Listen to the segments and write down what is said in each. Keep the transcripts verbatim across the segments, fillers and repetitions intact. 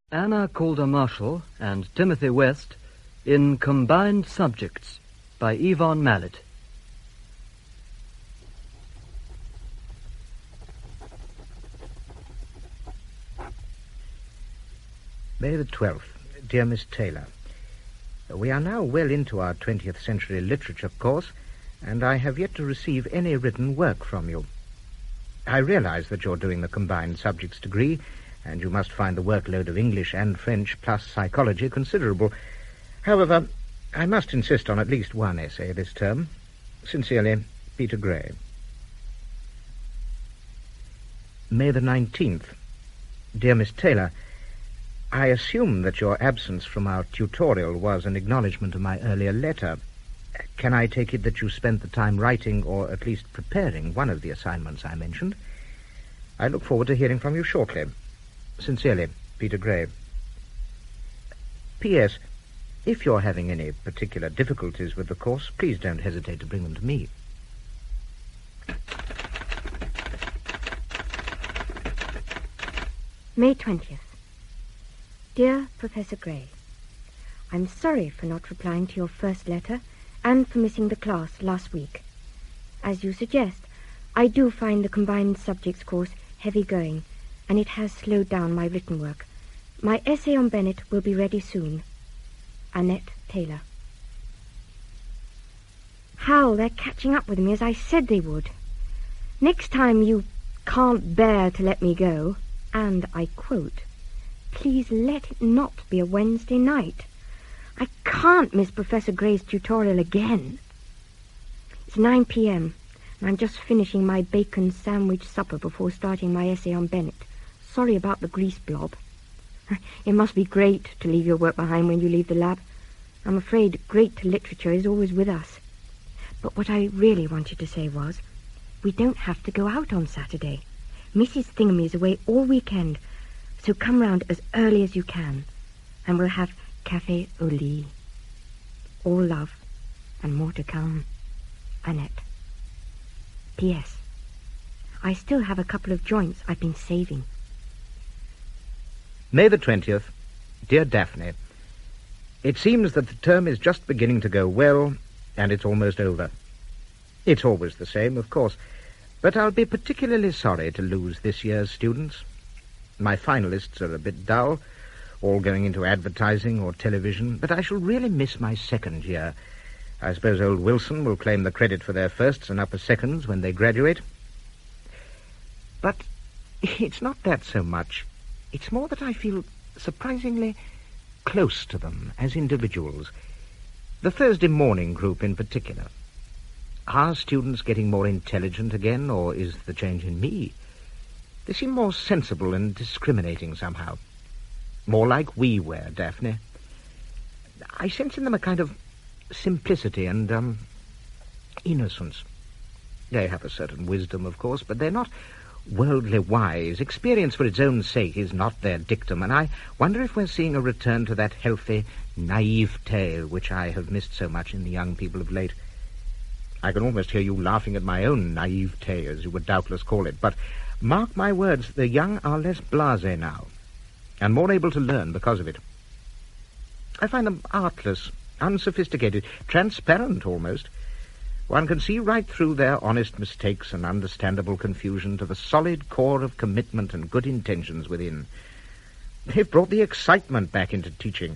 Anna Calder Marshall and Timothy West in Combined Subjects by Yvonne Mallet. May the twelfth. Dear Miss Taylor, we are now well into our twentieth century literature course, and I have yet to receive any written work from you. I realize that you're doing the Combined Subjects degree, and you must find the workload of English and French plus psychology considerable. However, I must insist on at least one essay this term. Sincerely, Peter Gray. May the nineteenth. Dear Miss Taylor, I assume that your absence from our tutorial was an acknowledgement of my earlier letter. Can I take it that you spent the time writing, or at least preparing, one of the assignments I mentioned? I look forward to hearing from you shortly. Sincerely, Peter Gray. P S. If you're having any particular difficulties with the course, please don't hesitate to bring them to me. May twentieth. Dear Professor Gray, I'm sorry for not replying to your first letter and for missing the class last week. As you suggest, I do find the Combined Subjects course heavy going, and it has slowed down my written work. My essay on Bennett will be ready soon. Annette Taylor. Hal, they're catching up with me as I said they would. Next time you can't bear to let me go, and I quote, please let it not be a Wednesday night. I can't miss Professor Gray's tutorial again. It's nine p.m., and I'm just finishing my bacon sandwich supper before starting my essay on Bennett. Sorry about the grease blob. It must be great to leave your work behind when you leave the lab. I'm afraid great literature is always with us. But what I really wanted to say was, we don't have to go out on Saturday. Missus Thingamy is away all weekend, so come round as early as you can, and we'll have café au lit. All love, and more to come. Annette. P S. I still have a couple of joints I've been saving. May the twentieth. Dear Daphne, it seems that the term is just beginning to go well, and it's almost over. It's always the same, of course, but I'll be particularly sorry to lose this year's students. My finalists are a bit dull, all going into advertising or television, but I shall really miss my second year. I suppose old Wilson will claim the credit for their firsts and upper seconds when they graduate. But it's not that so much. It's more that I feel surprisingly close to them as individuals. The Thursday morning group in particular. Are students getting more intelligent again, or is the change in me? They seem more sensible and discriminating somehow. More like we were, Daphne. I sense in them a kind of simplicity and, um, innocence. They have a certain wisdom, of course, but they're not worldly wise. Experience for its own sake is not their dictum, and I wonder if we're seeing a return to that healthy, naivete which I have missed so much in the young people of late. I can almost hear you laughing at my own naivete, as you would doubtless call it, but mark my words, the young are less blasé now, and more able to learn because of it. I find them artless, unsophisticated, transparent almost. One can see right through their honest mistakes and understandable confusion to the solid core of commitment and good intentions within. They've brought the excitement back into teaching.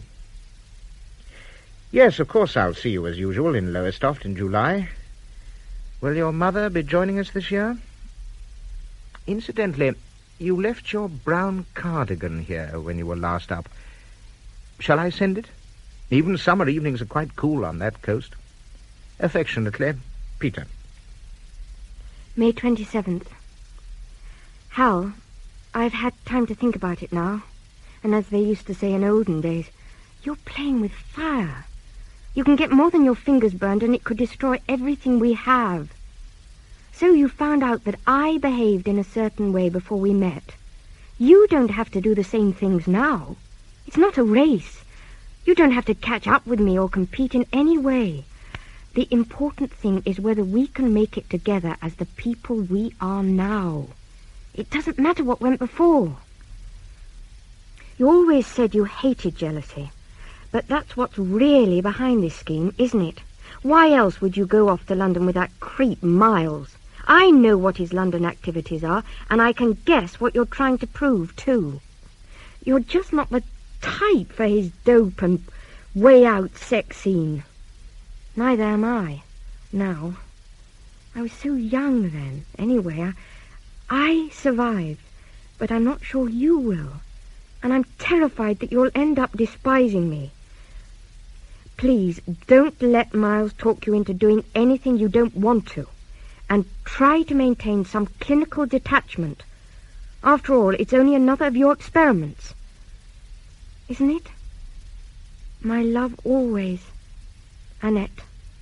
Yes, of course I'll see you as usual in Lowestoft in July. Will your mother be joining us this year? Incidentally, you left your brown cardigan here when you were last up. Shall I send it? Even summer evenings are quite cool on that coast. Affectionately, Peter. May twenty-seventh. Hal, I've had time to think about it now, and as they used to say in olden days, you're playing with fire. You can get more than your fingers burned, and it could destroy everything we have. So you found out that I behaved in a certain way before we met. You don't have to do the same things now. It's not a race. You don't have to catch up with me or compete in any way. The important thing is whether we can make it together as the people we are now. It doesn't matter what went before. You always said you hated jealousy. But that's what's really behind this scheme, isn't it? Why else would you go off to London with that creep Miles? I know what his London activities are, and I can guess what you're trying to prove, too. You're just not the type for his dope and way-out sex scene. Neither am I, now. I was so young then. Anyway, I, I survived, but I'm not sure you will. And I'm terrified that you'll end up despising me. Please, don't let Miles talk you into doing anything you don't want to. And try to maintain some clinical detachment. After all, it's only another of your experiments. Isn't it? My love always, Annette.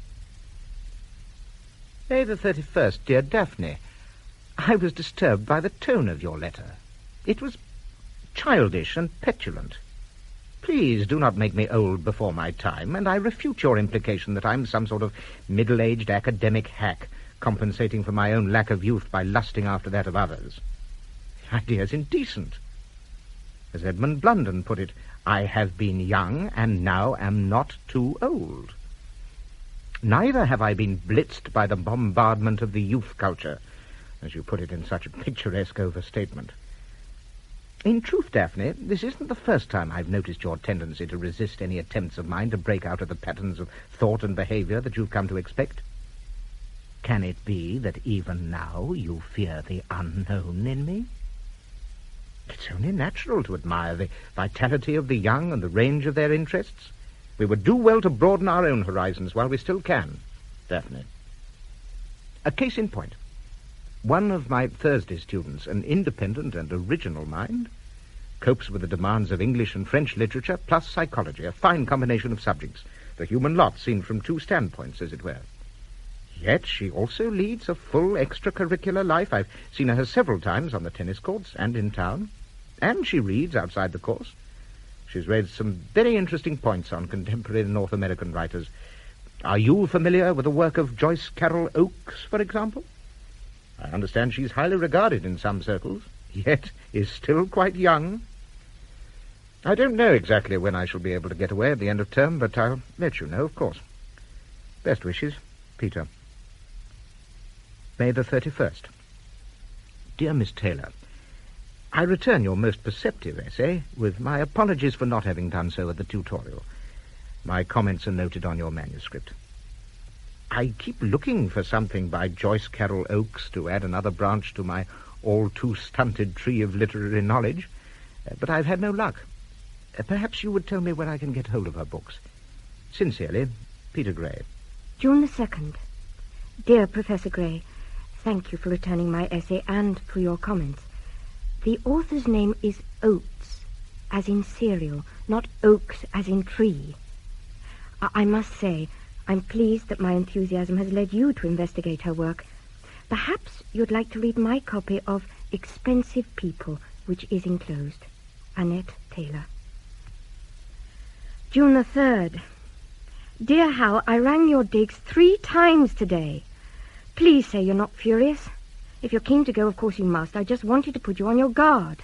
May the thirty-first, dear Daphne. I was disturbed by the tone of your letter. It was childish and petulant. Please do not make me old before my time, and I refute your implication that I'm some sort of middle-aged academic hack, compensating for my own lack of youth by lusting after that of others. The idea's indecent. As Edmund Blunden put it, I have been young and now am not too old. Neither have I been blitzed by the bombardment of the youth culture, as you put it in such a picturesque overstatement. In truth, Daphne, this isn't the first time I've noticed your tendency to resist any attempts of mine to break out of the patterns of thought and behavior that you've come to expect. Can it be that even now you fear the unknown in me? It's only natural to admire the vitality of the young and the range of their interests. We would do well to broaden our own horizons while we still can, Daphne. A case in point. One of my Thursday students, an independent and original mind, copes with the demands of English and French literature plus psychology, a fine combination of subjects, the human lot seen from two standpoints, as it were. Yet she also leads a full extracurricular life. I've seen her several times on the tennis courts and in town, and she reads outside the course. She's raised some very interesting points on contemporary North American writers. Are you familiar with the work of Joyce Carol Oakes, for example? I understand she's highly regarded in some circles, yet is still quite young. I don't know exactly when I shall be able to get away at the end of term, but I'll let you know, of course. Best wishes, Peter. May the thirty-first. Dear Miss Taylor, I return your most perceptive essay, with my apologies for not having done so at the tutorial. My comments are noted on your manuscript. I keep looking for something by Joyce Carol Oakes to add another branch to my all-too-stunted tree of literary knowledge, uh, but I've had no luck. Uh, perhaps you would tell me where I can get hold of her books. Sincerely, Peter Gray. June the second. Dear Professor Gray, thank you for returning my essay and for your comments. The author's name is Oates, as in cereal, not Oaks as in tree. I, I must say, I'm pleased that my enthusiasm has led you to investigate her work. Perhaps you'd like to read my copy of Expensive People, which is enclosed. Annette Taylor. June the third. Dear Hal, I rang your digs three times today. Please say you're not furious. If you're keen to go, of course you must. I just wanted to put you on your guard.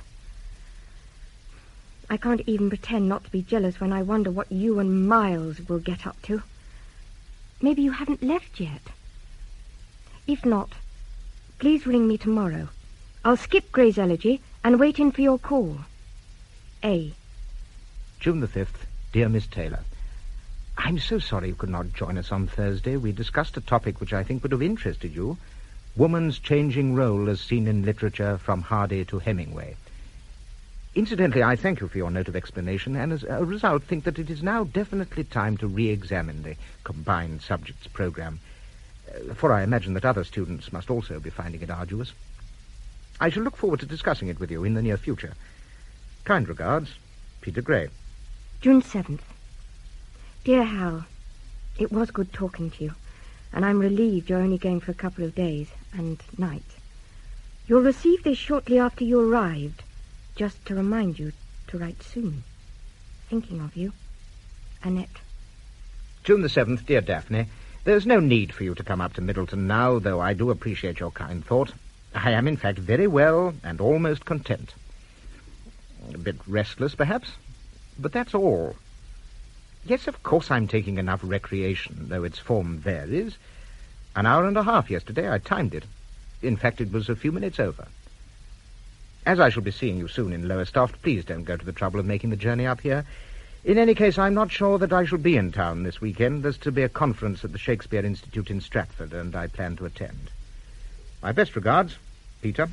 I can't even pretend not to be jealous when I wonder what you and Miles will get up to. Maybe you haven't left yet. If not, please ring me tomorrow. I'll skip Gray's Elegy and wait in for your call. A. June the fifth. Dear Miss Taylor, I'm so sorry you could not join us on Thursday. We discussed a topic which I think would have interested you. Woman's changing role as seen in literature from Hardy to Hemingway. Incidentally, I thank you for your note of explanation, and as a result think that it is now definitely time to re-examine the combined subjects program, uh, for I imagine that other students must also be finding it arduous. I shall look forward to discussing it with you in the near future. Kind regards, Peter Gray. June seventh. Dear Hal, it was good talking to you, and I'm relieved you're only going for a couple of days and nights. You'll receive this shortly after you arrived, just to remind you to write soon. Thinking of you, Annette. June the seventh, dear Daphne. There's no need for you to come up to Middleton now, though I do appreciate your kind thought. I am, in fact, very well and almost content. A bit restless, perhaps, but that's all. Yes, of course I'm taking enough recreation, though its form varies. An hour and a half yesterday, I timed it. In fact, it was a few minutes over. As I shall be seeing you soon in Lowestoft, please don't go to the trouble of making the journey up here. In any case, I'm not sure that I shall be in town this weekend. There's to be a conference at the Shakespeare Institute in Stratford, and I plan to attend. My best regards, Peter.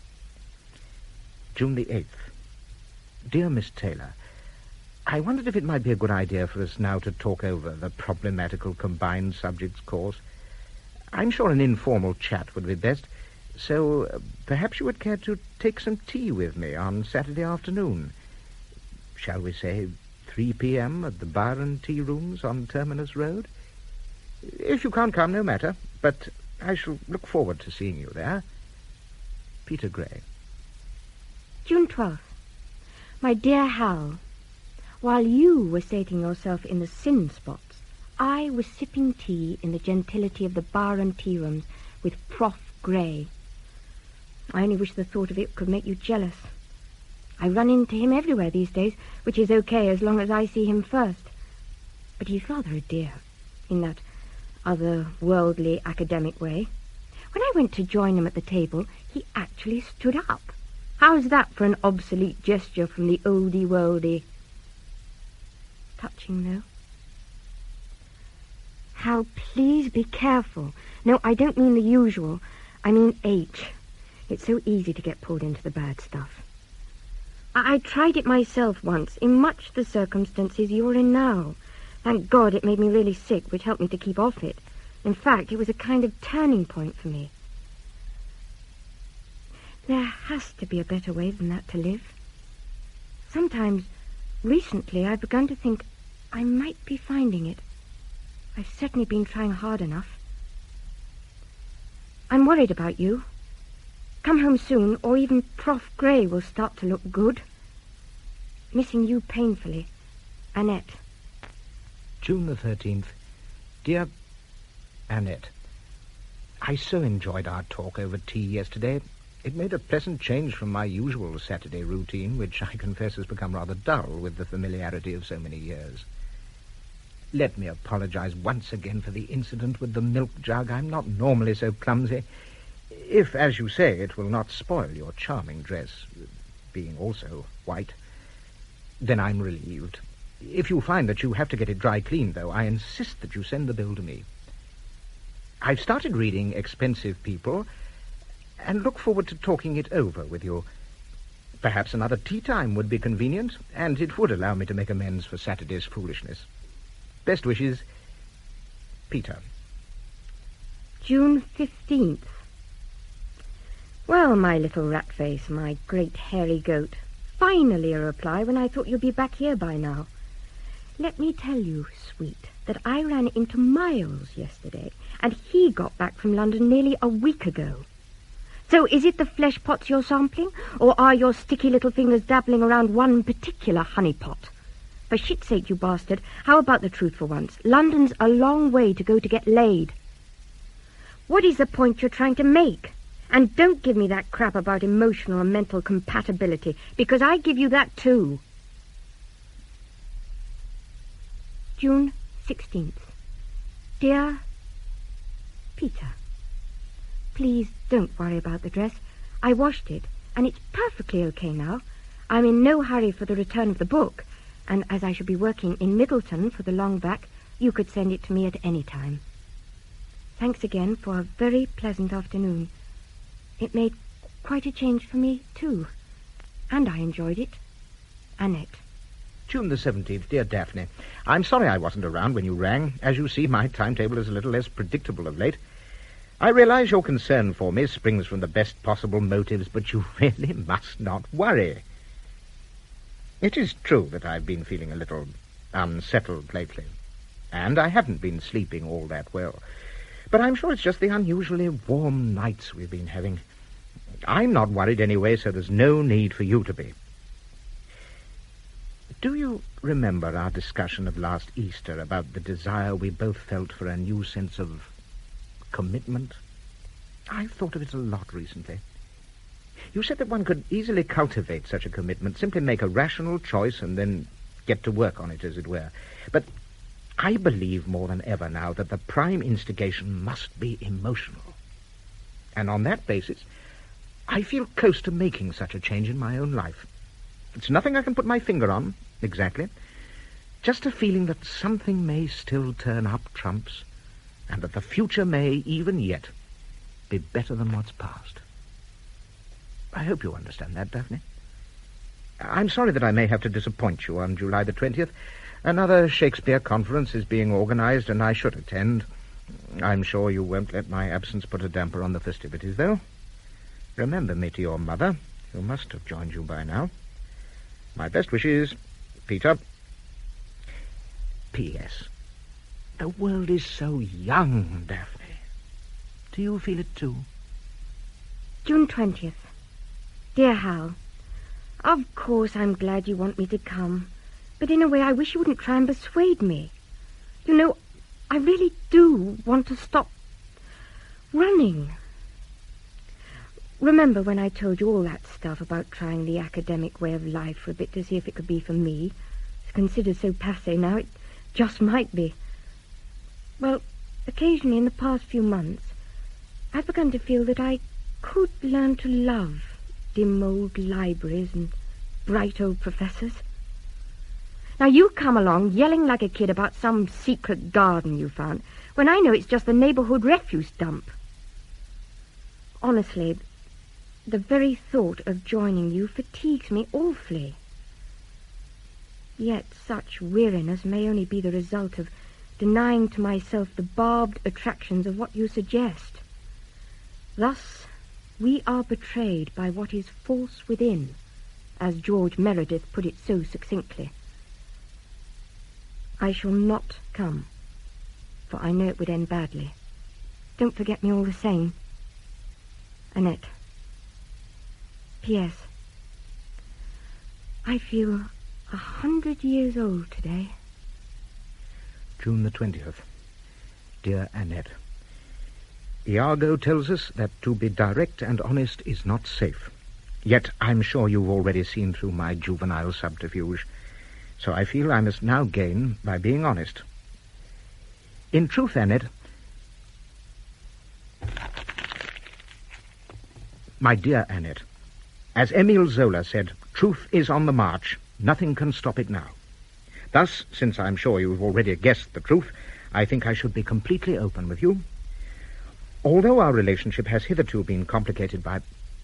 June the eighth. Dear Miss Taylor, I wondered if it might be a good idea for us now to talk over the problematical combined subjects course. I'm sure an informal chat would be best, so uh, perhaps you would care to take some tea with me on Saturday afternoon. Shall we say three p.m. at the Byron Tea Rooms on Terminus Road? If you can't come, no matter, but I shall look forward to seeing you there. Peter Gray. June twelfth. My dear Hal, while you were sating yourself in the sin spots, I was sipping tea in the gentility of the Byron Tea Rooms with Prof Gray. I only wish the thought of it could make you jealous. I run into him everywhere these days, which is okay as long as I see him first. But he's rather a dear, in that other-worldly academic way. When I went to join him at the table, he actually stood up. How's that for an obsolete gesture from the oldie-worldy? Touching, though. Hal, please be careful. No, I don't mean the usual. I mean H. It's so easy to get pulled into the bad stuff. I, I tried it myself once, in much the circumstances you're in now. Thank God it made me really sick, which helped me to keep off it. In fact, it was a kind of turning point for me. There has to be a better way than that to live. Sometimes, recently, I've begun to think I might be finding it. I've certainly been trying hard enough. I'm worried about you. Come home soon, or even Prof Gray will start to look good. Missing you painfully. Annette. June the thirteenth. Dear Annette, I so enjoyed our talk over tea yesterday. It made a pleasant change from my usual Saturday routine, which I confess has become rather dull with the familiarity of so many years. Let me apologize once again for the incident with the milk jug. I'm not normally so clumsy. If, as you say, it will not spoil your charming dress, being also white, then I'm relieved. If you find that you have to get it dry cleaned, though, I insist that you send the bill to me. I've started reading Expensive People, and look forward to talking it over with you. Perhaps another tea time would be convenient, and it would allow me to make amends for Saturday's foolishness. Best wishes, Peter. June fifteenth. Well, my little rat face, my great hairy goat. Finally a reply when I thought you'd be back here by now. Let me tell you, sweet, that I ran into Miles yesterday, and he got back from London nearly a week ago. So is it the flesh pots you're sampling, or are your sticky little fingers dabbling around one particular honey pot? For shit's sake, you bastard, how about the truth for once? London's a long way to go to get laid. What is the point you're trying to make? And don't give me that crap about emotional and mental compatibility, because I give you that too. June sixteenth. Dear Peter, please don't worry about the dress. I washed it, and it's perfectly okay now. I'm in no hurry for the return of the book, and as I shall be working in Middleton for the long back, you could send it to me at any time. Thanks again for a very pleasant afternoon. It made quite a change for me, too, and I enjoyed it. Annette. June the seventeenth, dear Daphne. I'm sorry I wasn't around when you rang. As you see, my timetable is a little less predictable of late. I realize your concern for me springs from the best possible motives, but you really must not worry. It is true that I've been feeling a little unsettled lately, and I haven't been sleeping all that well. But I'm sure it's just the unusually warm nights we've been having. I'm not worried anyway, so there's no need for you to be. Do you remember our discussion of last Easter about the desire we both felt for a new sense of commitment? I've thought of it a lot recently. You said that one could easily cultivate such a commitment, simply make a rational choice and then get to work on it, as it were. But I believe more than ever now that the prime instigation must be emotional. And on that basis, I feel close to making such a change in my own life. It's nothing I can put my finger on, exactly. Just a feeling that something may still turn up trumps, and that the future may, even yet, be better than what's past. I hope you understand that, Daphne. I'm sorry that I may have to disappoint you on July the twentieth. Another Shakespeare conference is being organized, and I should attend. I'm sure you won't let my absence put a damper on the festivities, though. Remember me to your mother, who must have joined you by now. My best wishes, Peter. P S The world is so young, Daphne. Do you feel it too? June twentieth. Dear Hal, of course I'm glad you want me to come, but in a way I wish you wouldn't try and persuade me. You know, I really do want to stop running. Remember when I told you all that stuff about trying the academic way of life for a bit to see if it could be for me? It's considered so passé now, it just might be. Well, occasionally in the past few months, I've begun to feel that I could learn to love dim old libraries and bright old professors. Now you come along yelling like a kid about some secret garden you found, when I know it's just the neighborhood refuse dump. Honestly, the very thought of joining you fatigues me awfully. Yet such weariness may only be the result of denying to myself the barbed attractions of what you suggest. Thus, we are betrayed by what is false within, as George Meredith put it so succinctly. I shall not come, for I know it would end badly. Don't forget me all the same. Annette. P S I feel a hundred years old today. June the twentieth. Dear Annette, Iago tells us that to be direct and honest is not safe. Yet I'm sure you've already seen through my juvenile subterfuge, so I feel I must now gain by being honest. In truth, Annette, my dear Annette, as Emile Zola said, truth is on the march. Nothing can stop it now. Thus, since I'm sure you've already guessed the truth, I think I should be completely open with you. Although our relationship has hitherto been complicated by...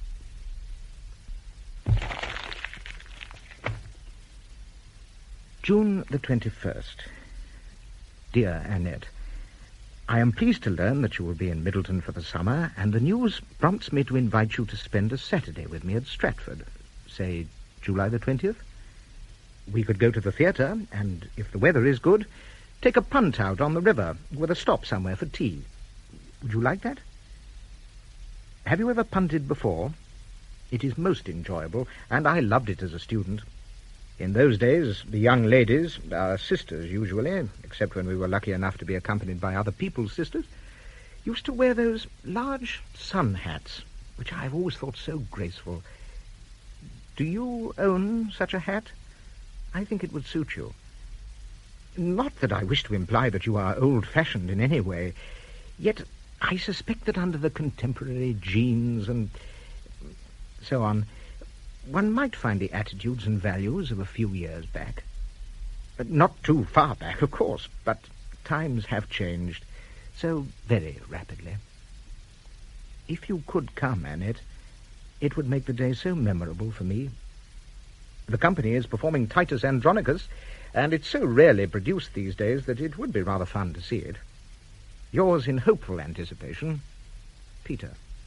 June the twenty-first. Dear Annette, I am pleased to learn that you will be in Middleton for the summer, and the news prompts me to invite you to spend a Saturday with me at Stratford, say July the twentieth. We could go to the theatre, and if the weather is good, take a punt out on the river with a stop somewhere for tea. Would you like that? Have you ever punted before? It is most enjoyable, and I loved it as a student. In those days, the young ladies, our sisters usually, except when we were lucky enough to be accompanied by other people's sisters, used to wear those large sun hats, which I've always thought so graceful. Do you own such a hat? I think it would suit you. Not that I wish to imply that you are old-fashioned in any way, yet I suspect that under the contemporary genes and so on, one might find the attitudes and values of a few years back. Not too far back, of course, but times have changed so very rapidly. If you could come, Annette, it would make the day so memorable for me. The company is performing Titus Andronicus, and it's so rarely produced these days that it would be rather fun to see it. Yours in hopeful anticipation, Peter.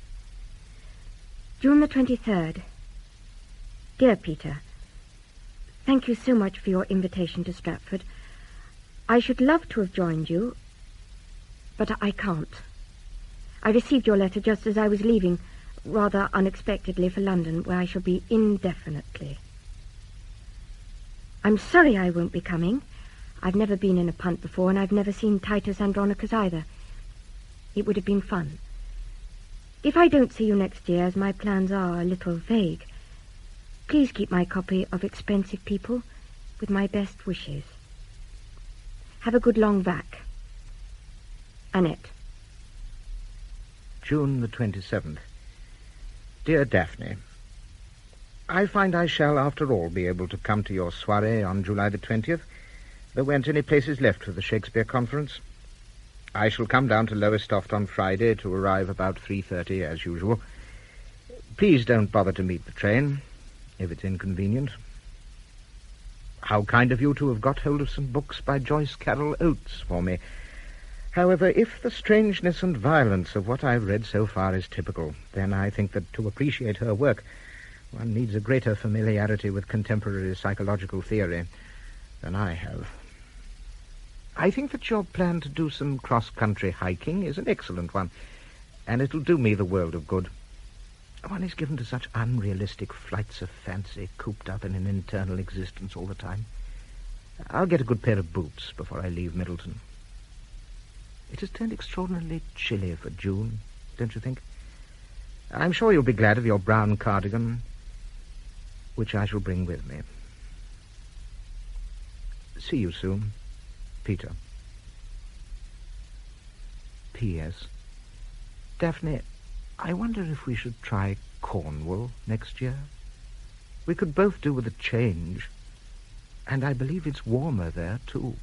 June the twenty-third. Dear Peter, thank you so much for your invitation to Stratford. I should love to have joined you, but I can't. I received your letter just as I was leaving, rather unexpectedly, for London, where I shall be indefinitely. I'm sorry I won't be coming. I've never been in a punt before, and I've never seen Titus Andronicus either. It would have been fun. If I don't see you next year, as my plans are a little vague, please keep my copy of Expensive People with my best wishes. Have a good long vac. Annette. June the twenty-seventh. Dear Daphne, I find I shall, after all, be able to come to your soirée on July the twentieth. There weren't any places left for the Shakespeare conference. I shall come down to Lowestoft on Friday to arrive about three thirty, as usual. Please don't bother to meet the train, if it's inconvenient. How kind of you to have got hold of some books by Joyce Carol Oates for me. However, if the strangeness and violence of what I've read so far is typical, then I think that to appreciate her work, one needs a greater familiarity with contemporary psychological theory than I have. I think that your plan to do some cross-country hiking is an excellent one, and it'll do me the world of good. One is given to such unrealistic flights of fancy, cooped up in an internal existence all the time. I'll get a good pair of boots before I leave Middleton. It has turned extraordinarily chilly for June, don't you think? I'm sure you'll be glad of your brown cardigan, which I shall bring with me. See you soon, Peter. P S Daphne, I wonder if we should try Cornwall next year. We could both do with a change, and I believe it's warmer there, too.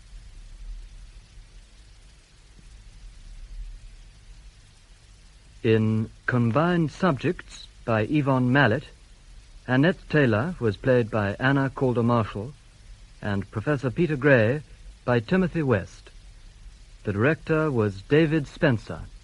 In Combined Subjects by Yvonne Mallet, Annette Taylor was played by Anna Calder-Marshall and Professor Peter Gray by Timothy West. The director was David Spencer.